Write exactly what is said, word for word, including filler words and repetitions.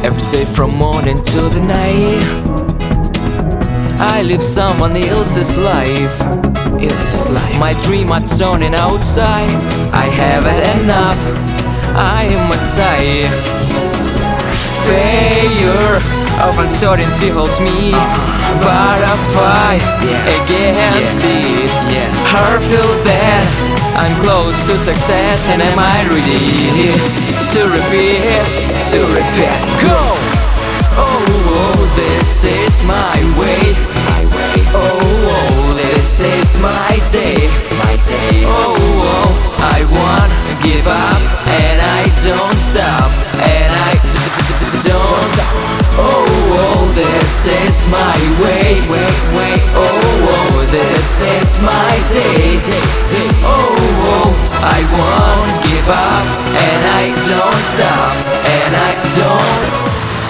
Every day from morning to the night, I live someone else's life. Else's life. My dream are turning outside. I have had enough. I am outside. Failure of uncertainty holds me, but I fight against it. I feel that I'm close to success, and am I ready to repeat, to repeat? Go! Oh, oh, this is my way, my way. Oh, oh, this is my day, my day. Oh, oh, I won't give up, and I don't stop, and I don't stop. Oh, oh, this is my way, way, way. Oh, oh, this is my day, day, day. Oh, oh, I won't give up, and I don't stop.